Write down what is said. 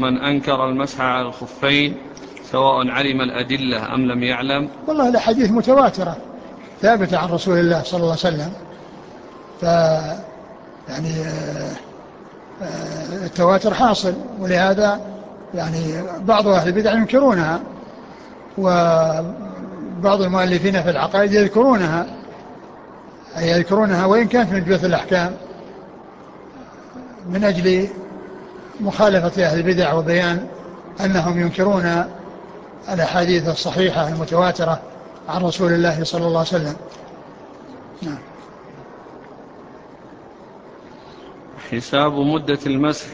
من أنكر المسح على الخفين سواء علم الأدلة أم لم يعلم؟ والله الأحاديث متواترة ثابتة عن رسول الله صلى الله عليه وسلم. ف يعني التواتر حاصل، ولهذا يعني بعض أهل البدع ينكرونها، وبعض المؤلفين في العقائد يذكرونها، أي يذكرونها وإن كانت من جهة الأحكام، من أجل مخالفة أهل البدع وبيان أنهم ينكرون الأحاديث الصحيحة المتواترة عن رسول الله صلى الله عليه وسلم. نعم. حساب مدة المسح